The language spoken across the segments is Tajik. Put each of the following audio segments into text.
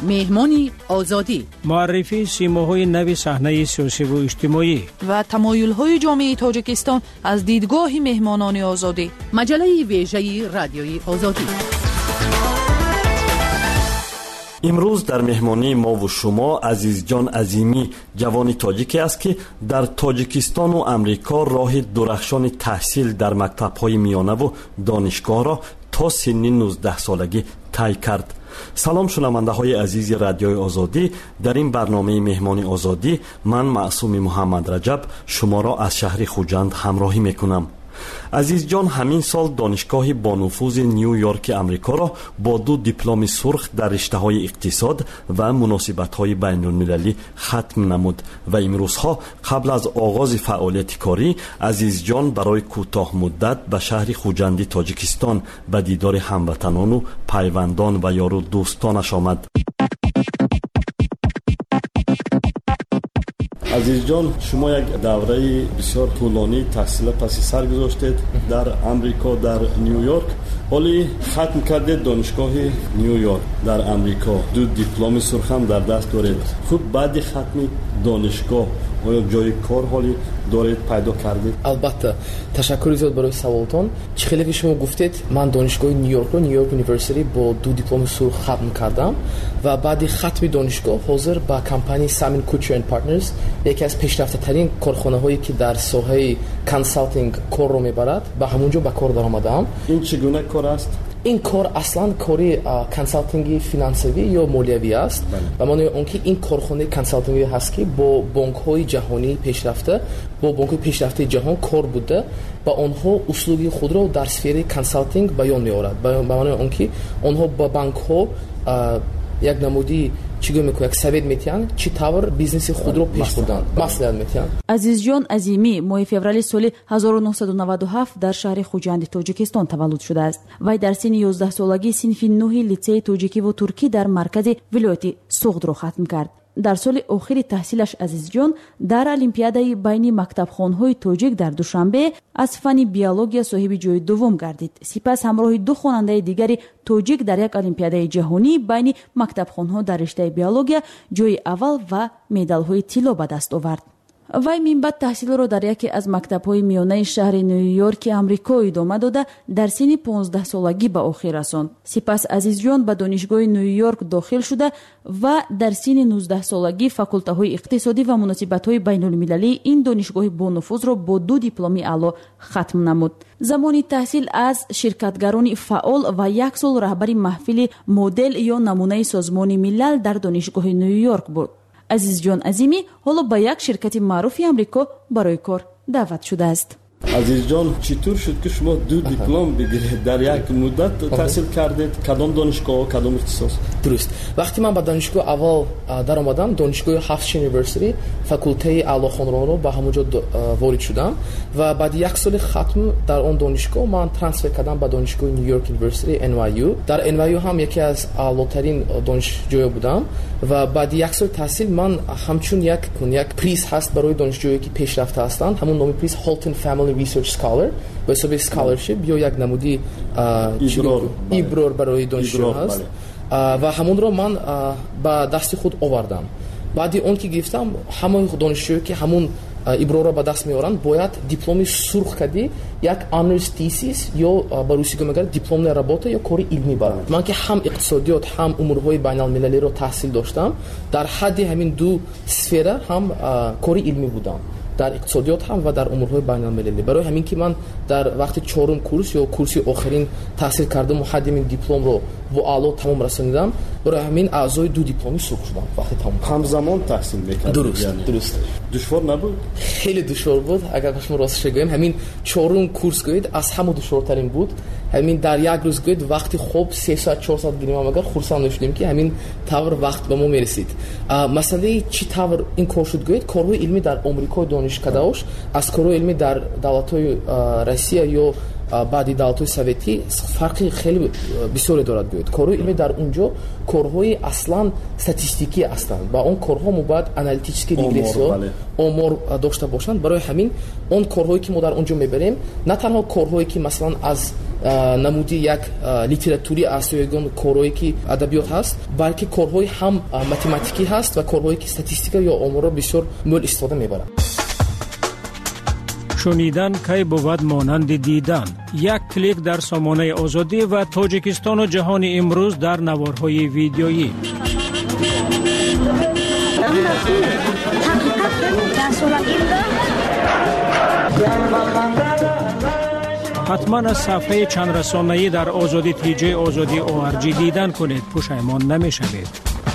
مهمانی آزادی، معرفی سیماهای نو صحنه سیاسی و اجتماعی و تمایل‌های جامعه تاجیکستان از دیدگاه مهمانان آزادی. مجله ویژه رادیوی آزادی. امروز در مهمانی ما و شما عزیز جان عظیمی جوانی تاجیکی است که در تاجیکستان و امریکا راه درخشان تحصیل در مکتب‌های میانه و دانشگاه را تا سن 19 سالگی طی کرد. سلام شنونده های عزیز رادیوی آزادی، در این برنامه مهمانی آزادی من معصوم محمد رجب شما را از شهر خوجند همراهی میکنم. عزیز جان همین سال دانشگاه با نفوذ نیویورک امریکا را با 2 دیپلم سرخ در رشته‌های اقتصاد و مناسبت‌های بین‌المللی ختم نمود و امروزها قبل از آغاز فعالیت کاری عزیز جان برای کوتاه مدت به شهر خوجندی تاجیکستان به دیدار هموطنان و پیوندان و یار و دوستانش آمد. عزیز جان، شما یک دوره بسیار طولانی تحصیل پس سر گذاشتید در امریکا، در نیویورک، ولی ختم کردید دانشگاه نیویورک در امریکا. 2 دیپلم سرخ هم در دست دارید. خب بعد ختم دانشگاه آیا جای کار حالی دارید پیدا کردید؟ البته تشکر زیاد برای سوالتون. خیلی که شما گفتید من دانشگاه نیویورک یونیورسیتی با 2 دیپلم سرخ ختم کردم و بعد ختم دانشگاه حاضر با کمپانی سامین کوچر اند پارتنرز، یکی از پیشرفته ترین کارخانه هایی که در ساحه کنسالتینگ کار رو میبرد، به همونجا به کار درآمدم. این چگونه کار است؟ این کار اصلا کاری کنسالتینگی فینانسوی یا مالیوی است و معنی اون که این کارخانه کنسالتینگی هست که با بانک‌های جهانی پیشرفته، با بانک‌های پیشرفته جهان کار بوده و آنها اسلوب خود را در سفره کنسالتینگ بیان می‌آورد. به معنی اون که آنها با بانک‌ها یک نمودی چیگو میکنه، یک سوید میتین چی طور بیزنس خود رو پیش بردن مسئله میتین. عزیز جان عظیمی ماه فوریه سال 1997 در شهر خوجند تاجیکستان تولد شده است. وی در سن 11 سالگی صنف 9 لیسه تاجیکی و ترکی در مرکز ولایت سوغد را ختم کرد. در سال آخر تحصیلش عزیز جان در المپیادای بین مکتبخانه‌های تاجیک در دوشنبه از فن بیولوژی صاحب جای دوم گردید. سپس همراه 2 خواننده دیگری تاجیک در یک المپیادای جهانی بین مکتبخانه‌ها در رشته بیولوژی جای اول و مدال‌های طلا به دست آورد. وی من بعد تحصیل را در یکی از مکتب‌های میانه شهر نیویورک آمریکا ادامه داده در سن 15 سالگی به آخر رساند. سپس عزیز جان به دانشگاه نیویورک داخل شده و در سن 19 سالگی فاکولته اقتصادی و مناسبت‌های بین‌المللی این دانشگاه با نفوذ را با 2 دیپلم اعلی ختم نمود. زمان تحصیل از شرکتگران فعال و 1 سال رهبر محفل مدل یا نمونه سازمان ملل در دانشگاه نیویورک بود. عزیز جان عظیمی حالا با یک شرکت معروف آمریکا برای کار دعوت شده است. عزیز جان چطور شد که شما 2 دیپلم بگیرید؟ در یک مدت تحصیل کردید؟ کدام دانشگاه، کدام اختصاص؟ درست. وقتی من به دانشگاه اول در آمدم، دانشگاه هافش یونیورسیتی فاکولته اعلی خانرانی رو به همونجا وارد شدم و بعد 1 سال ختم در اون دانشگاه من ترانسفر کردم به دانشگاه نیویورک یونیورسیتی NYU. در NYU هم یکی از اعلاترین دانشجویان بودم و بعد 1 سال تحصیل من همچون یک پریز هست برای دانشجویی که پیشرفته هستند، همون نام پریز هالتون فامیلی ریسرچ اسکالر به حساب اسکالرشیپ یا یک نمودی ایبرور برای دانشجو هست و همون رو من با دست خود آوردم. بعد اون که گفتم همون دانشجویی که همون ایبرور را به دست میارن باید دیپلم سرخ کردی یک آنرز تیسیس یا به روسی میگن دیپلم رابطه یا کار علمی برند. من که هم اقتصادیات هم امورهای بین المللی رو تحصیل داشتم، در حد همین 2 سفره هم کار علمی بودم، در اقتصادیات هم و در امورهای بین المللی. برای همین که من در وقت 4م کورس یا کورس آخرین تحصیل کردم و حد این دیپلم رو و اعلا تمام رسوندم، برای همین اعضای 2 دیپلمی سرخ شدم وقتی تمام. همزمان تحصیل می‌کردید؟ درست. دشوار نبود؟ خیلی دشوار بود. اگر شما راستش بگم همین 4م کورس گوید از همه دشوارترین بود. همین در یک روز گوید وقتی خوب 3 ساعت 4 ساعت گیریم مگر خرسند نشدیم که همین طور وقت به ما میرسید. مسئله چی طور این کار شد گوید کارهای علمی در آمریکا دانشکده‌اش از کارهای علمی در دولت‌های روسیه یا баъди давлатҳои советӣ фарқи хеле бисёре дорад гӯед. Корҳои илмӣ дар онҷо корҳои аслан статистикӣ ҳастанд. ба он корҳо мо бояд аналитически регрессиё омор дошта бошанд. барои ҳамин он корҳое ки мо дар онҷо мебарем на танҳо корҳое ки масалан аз намуди як литератури аст ё ягон корҳое ки адабиёт ҳаст, балки корҳои ҳам математикӣ ҳаст ва корҳое ки статистика ё оморро бисёр мӯл истифода мебаранд. шунидан кай бувад монанди дидан. Як клик дар сомонаи озодӣ ва Тоҷикистону ҷаҳони имрӯз дар наворҳои видеоӣ. ҳатман аз сафҳаи чандрасонаӣ дар озодӣ тиҷаи озодӣ ORG дидан кунед, пушаймон намешавед.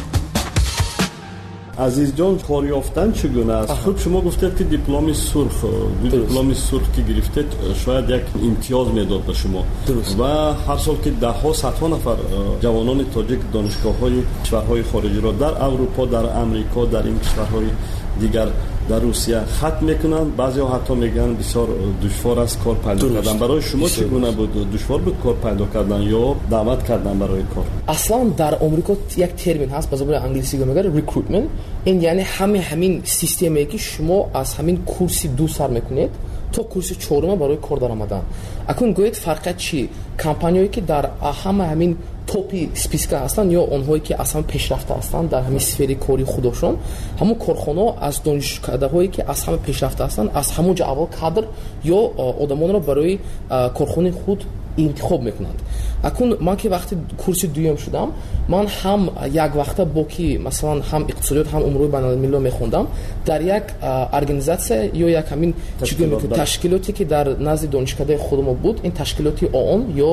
азизҷон, кор ёфтан чӣ гуна аст? хуб шумо гуфтед ки дипломи сурх, дипломи сурх ки гирифтед шояд як имтиёз медод ба шумо ва ҳар сол ки даҳҳо садҳо нафар ҷавонони тоҷик донишгоҳҳои кишварҳои хориҷиро дар аврупо, дар амрико, дар ин кишварҳои дигар, дар Русия хат мекунанд. Баъзеҳо ҳатто мегӯянд бисёр душвор аст кор пайдо кардан. барои шумо чӣ гуна буд? Душвор буд кор пайдо кардан ё даъват кардан барои кор? аслан дар омрико як термин ҳаст ба забони англисӣ мегӯяд recruitment. ин яъне ҳамин системае ки шумо аз ҳамин курси 2 сар мекунед то курси 4 барои кор даромадан. акун гӯед фарқият чӣ? компаниёе ки дар ҳамин топи списка ҳастанд ё онҳое ки аз ҳама пешрафта ҳастанд дар ҳамин сфери кори худошон, ҳамон корхонаҳо аз донишкардаҳое ки аз ҳама пешрафта ҳастанд аз ҳамонҷо аввал кадр ё одамонро барои корхонаи худ интихоб мекунанд. акун ман ки вақти курси дуюм шудам, ман ҳам як вақта бо ки масалан ҳам иқтисодиёт ҳам умурҳои байналмилалиро мехондам дар як организатсия ё як ҳамин ташкилоте ки дар назди донишкардаи худмо буд, ин ташкилоти ООН ё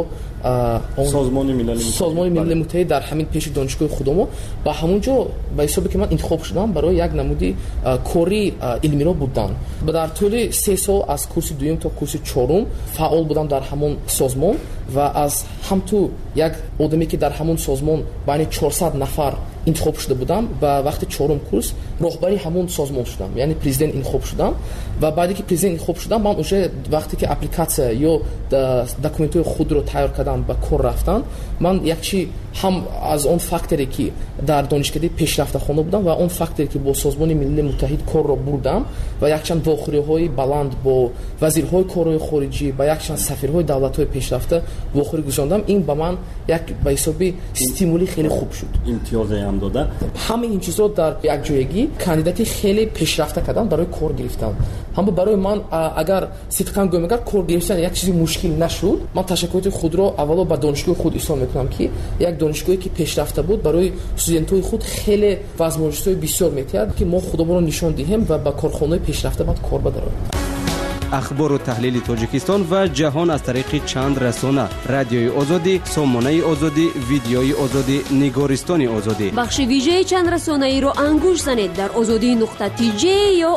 созмони милали муттаҳид дар ҳамин пеши донишгоҳи худмо ба ҳамонҷо ба ҳисобе ки ман интихоб шудам барои як намуди кори илмиро будан. дар тӯли 3 сол аз курси дуюм то курси 4 фаъол будам дар ҳамон созмон ва аз ҳамту як одаме ки дар ҳамон созмон байни 400 нафар интихоб шуда будам, ба вақти 4 курс роҳбари ҳамон созмон шудам, яъне президент интихоб шудам. ва баъде ки президент интихоб шудам, ман уже вақте ки апликатсия ё документҳои худро тайёр кардам ба кор рафтан, ман якчи ҳам аз он факторе ки дар донишкардаи пешрафта хонда будам ва он факторе ки бо созмони милали муттаҳид корро бурдам ва якчанд вохӯриҳои баланд бо вазирҳои корҳои хориҷӣ ба якчанд сафирҳои давлатҳои пешрафта вохӯрӣ гузарондам, ин ба ман як ба ҳисоби стимули хеле хуб шуд. имтиёзе ҳам дода. ҳамаи ин чизҳо дар якҷоягӣ кандидати хеле пешрафта кардан барои кор гирифтан. ҳама барои ман агар сидқан гӯям, агар кор гирифтан як чизи мушкил нашуд, ман ташаккуроти худро аввало ба донишгоҳи худ изҳор мекунам ки як донишгоҳе ки пешрафта буд барои студентҳои худ хеле возможностҳои бисёр метиҳад ки мо худомонро нишон диҳем ва ба корхонаҳои пешрафта баъд кор бароем. ахбору таҳлили Тоҷикистон ва ҷаҳон аз тариқи чанд расона: радиои озодӣ, сомонаи озодӣ, видеои озодӣ, нигористони озодӣ. бахши вижеи чанд расонаиро ангуш занед дар озодӣ.tj ё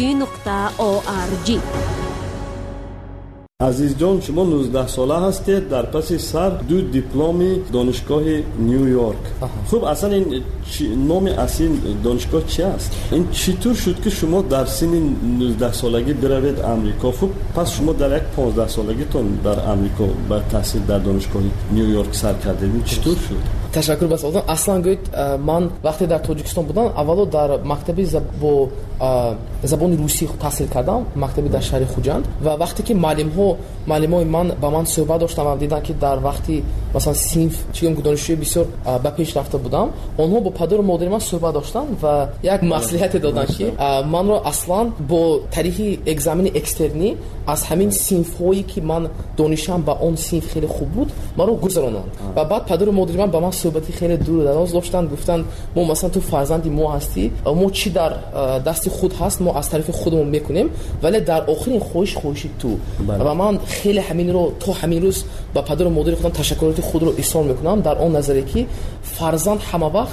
озодӣ.org. азизҷон, шумо 19 сола ҳастед, дар паси сар 2 дипломи донишгоҳи Нью-Йорк. хуб, аслан ин номи асли донишгоҳ чи аст? ин чӣ тур шуд ки шумо дар синни 19 солагӣ биравед Амрико? хуб, пас шумо дар як 15 солагитон дар Амрико ба таҳсил дар донишгоҳи Нью-Йорк сар кардед. ин чӣ тур шуд? ташаккур ба суолатон. аслан гӯед, ман вақте дар Тоҷикистон будам, аввало дар мактаби бо забони русӣ таҳсил кардам, мактаби дар шаҳри Хуҷанд, ва вақте ки маълимои ман ба ман суҳбат доштам ва дидам ки дар вақти масалан синф чигам донишҷӯи бисёр ба пеш рафта будам, онҳо бо падару модари ман суҳбат доштанд ва як маслиҳате доданд ки манро аслан бо тариқи экзамени экстернӣ аз ҳамин синфҳое ки ман донишам ба он синф хеле хуб буд, маро гузаронанд. ва баъд падару модари ман ба ман суҳбати хеле дур дароз доштанд, гуфтанд мо масалан ту фарзанди мо ҳастӣ, мо чӣ дар дасти худ ҳаст мо аз тарафи худмон мекунем, вале дар охирин хоҳиши ту. ва ман хеле ҳаминро то ҳамин рӯз ба падару модари худам ташаккуроти худро изҳор мекунам дар он назарие ки фарзанд ҳама вақт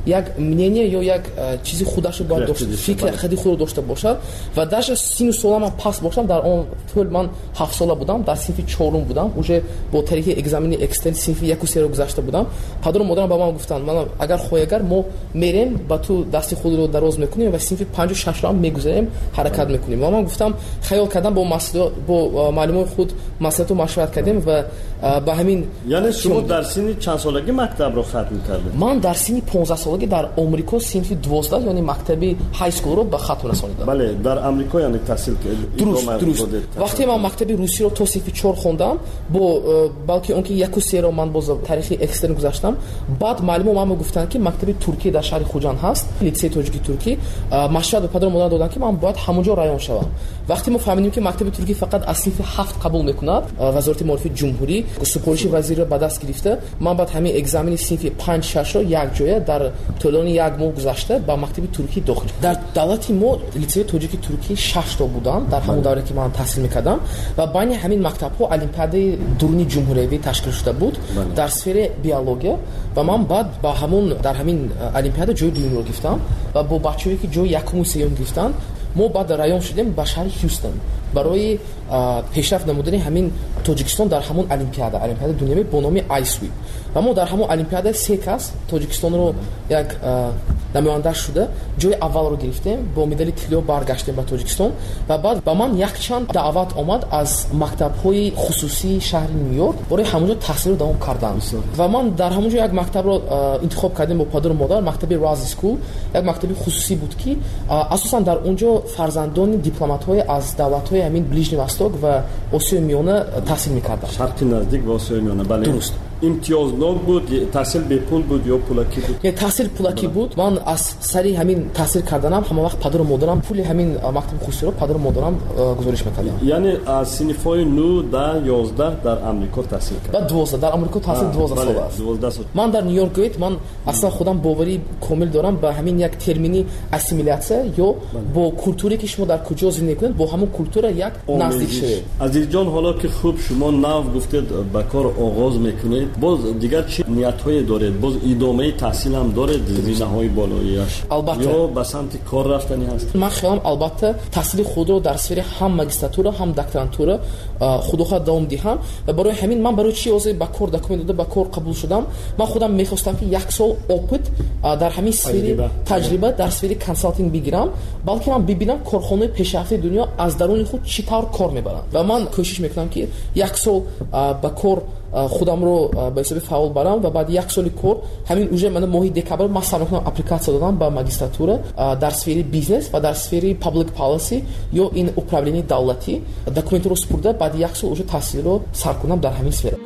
як мнение ё як чизи худашо бояд дошт, фикр хади худро дошта бошад ва даже сину солам пас бошам. дар он тӯл ман 7 сола будам, дар синфи 4 будам, уже бо тариқи экзамени экстерн синфи 1-3 гузашта будам. падару модарам ба ман гуфтанд ман агар хоягар мо мерем ба ту дасти худро дароз мекунем ва синфи 5-6 ро мегузарем ҳаракат мекунем. ва ман гуфтам хаёл кардам бо маълумои худ маслиҳату машварат кардем ва ба ҳамин. яъне шумо дар синни чанд солагӣ мактабро хатм кардед? ман дар синни 15 солагӣ дар Омрико синфи 12 яъне мактаби ҳай скулро ба хатм расонидам. бале дар амрико яъне таҳсил дуруст. вақте ман мактаби русиро то синфи 4 хондам, бо балки он ки 1-3 ро ман боз тариқи экстерн гузаштам. баъд маълумо ман гуфтанд ки мактаби туркӣ дар шаҳри хуҷанд ҳаст, литсеи тоҷики туркӣ. машварат ба падару модар доданд ки ман бояд ҳамонҷо раён шавам. вақте мо фаҳмидем ки мактаби туркӣ фақат аз синфи 7 қабул мекунад, вазорати маорифи ҷумҳурӣ супориши вазирро ба даст гирифта, ман баъд ҳамин экзамени синфи 5-6 ро якҷоя дар тӯлони 1 моҳ гузашта ба мактаби туркӣ дохил. дар давлати мо литсеи тоҷики туркӣ 6 то буданд дар ҳамон давре ки ман таҳсил мекардам ва байни ҳамин мактабҳо олимпиадаи дуруни ҷумҳуриявӣ ташкил шуда буд дар сфераи биология ва ман баъд ба ҳамон дар ҳамин олимпиада ҷои дуюмро гирифтам ва бо бачаҳое ки ҷои 1-ум 3-ум гирифтанд мо баъд раён шудем ба шаҳри Ҳюстон барои пешрафт намудани ҳамин Тоҷикистон дар ҳамон олимпиадаи дуниявӣ бо номи ISWIP. ва мо дар ҳамон олимпиада 3 кас Тоҷикистонро як намоянда шуда ҷои аввалро гирифтем, бо медали тилло баргаштем ба Тоҷикистон ва баъд ба ман якчанд даъват омад аз мактабҳои хусусии шаҳри Нью-Йорк барои ҳамонҷо таҳсилро давом кардан. ва ман дар ҳамонҷо як мактабро интихоб кардем бо падару модар, мактаби Razi School, як мактаби хусусӣ буд ки асосан дар онҷо фарзандони дипломатҳои аз давлатҳои ҳамин Ближний Восток ва Осиёи Миёна таҳсил мекарданд. шарқи наздик ва Осиёи Миёна. бале дуруст. имтиёзнок буд, таҳсил бепул буд ё пулакӣ буд? таҳсил пулакӣ буд. ман аз сари ҳамин таҳсил карданам ҳама вақт падару модарам пули ҳамин мактаби хусусиро падару модарам гузориш мекардам. яъне аз синфҳои 9, 10, 11 дар амрико таҳсил кард? ба 12 дар амрико таҳсил 12 сол аст. 12 сол. ман дар Нью-Йорк гӯед ман аслан худам боварӣ комил дорам ба ҳамин як термини ассимилятсия ё бо культуре ки шумо дар куҷо зиндагӣ мекунед бо ҳамон культура як наздик шавед. азизҷон, ҳоло ки хуб шумо нав гуфтед ба кор оғоз мекунед, боз дигар чӣ ниятҳое доред? боз идомаи таҳсилам доред зинаҳои болоияш? албатта. ё ба самти кор рафтани ҳаст? ман хелам албатта таҳсили худро дар сфераи ҳам магистратура ҳам докторантура худоҳоя давом диҳам ва барои ҳамин ман барои чӣ озӣ ба кор документ дода ба кор қабул шудам. ман худам мехостам ки 1 сол опыт дар ҳамин сфери таҷриба дар сфери консалтинг бигирам, балки ман бибинам корхонаи пешрафти дунё аз даруни худ чӣ тавр кор мебаранд ва ман кӯшиш мекунам ки 1 сол ба кор худамро ба ҳисоби фаъол барам ва баъди 1 соли кор ҳамин уже мана моҳи декабр ман сар мекунам апликатсия додам ба магистратура дар сфери бизнес ва дар сфери public policy ё ин управлении давлатӣ. документро супурда баъди 1 сол уже таҳсилро сар кунам дар ҳамин сфера.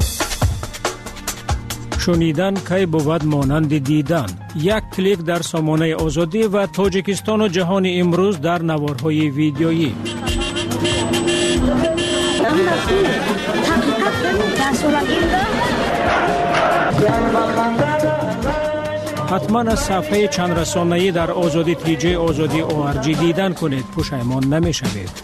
шунидан кай бувад монанди дидан. як клик дар сомонаи озодӣ ва Тоҷикистону ҷаҳони имрӯз дар наворҳои видеоӣ. ҳатман аз сафҳаи чандрасонаӣ дар озоди тиҷаи озоди ORG дидан кунед, пушаймон намешавед.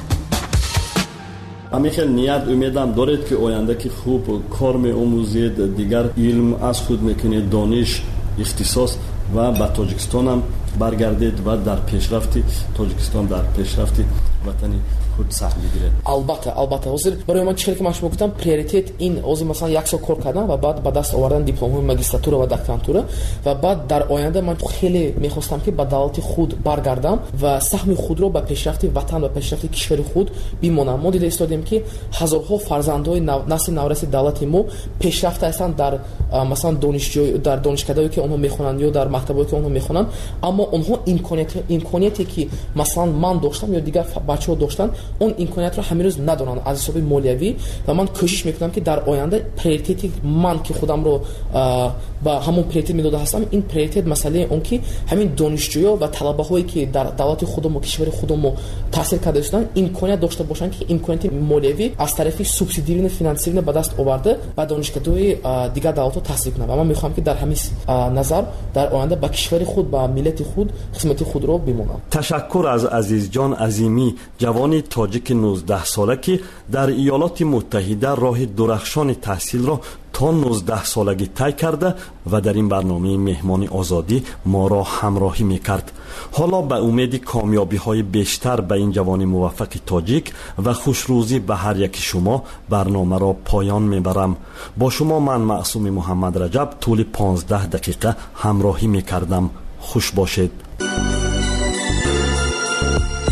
ҳамин ният умедам доред ки оянда ки хуб кор меомӯзед, дигар илм аз худ мекунед, дониш, ихтисос ва ба Тоҷикистонам баргардед ва дар пешрафти Тоҷикистон, дар пешрафти ватани худ саҳм бигиред. албатта ҳозир барои ман чӣ ки ман шумо гуфтам приоритет ин ҳозир масалан 1 сол кор кардан ва баъд ба даст овардан дипломҳои магистратура ва докторантура ва баъд дар оянда ман хеле мехостам ки ба давлати худ баргардам ва саҳми худро ба пешрафти ватан ва пешрафти кишвари худ бимонам. мо дида истодем ки ҳазорҳо фарзандҳои насли навраси давлати мо пешрафта ҳастанд дар масалан дар донишкадаҳое ки онҳо мехонанд ё дар мактабҳое ки онҳо мехонанд, аммо онҳо имконияте ки масалан ман доштам ё дигар бачаҳо доштанд он имкониятро ҳамирӯз надонанд аз ҳисоби молиявӣ ва ман кӯшиш мекунам ки дар оянда приоритети ман ки худамро ба ҳамон приоритет медода ҳастам, ин приоритет масъалаи он ки ҳамин донишҷӯё ва талабаҳое ки дар давлати худмо кишвари худмо таҳсил карда истоданд имконият дошта бошанд ки имконияти молиявӣ аз тарафи субсидирование финансирование ба даст оварда ба донишгаҳои дигар давлатҳо таҳсил кунанд ва ман мехоҳам ки дар ҳамин назар дар оянда ба кишвари худ ба миллати худ хизмати худро бимонам. ташаккур аз Азизҷон Азимӣ, ҷавони тоҷики 19 сола ки дар Иёлоти Муттаҳида роҳи дурахшони таҳсилро то تا 19 سالگی طی کرده و در این برنامه مهمان آزادی ما را همراهی میکرد. حالا به امید کامیابی های بیشتر به این جوان موفق تاجیک و خوشروزی به هر یک شما برنامه را پایان میبرم. با شما من معصوم محمد رجب طول 15 دقیقه همراهی میکردم. خوش باشید.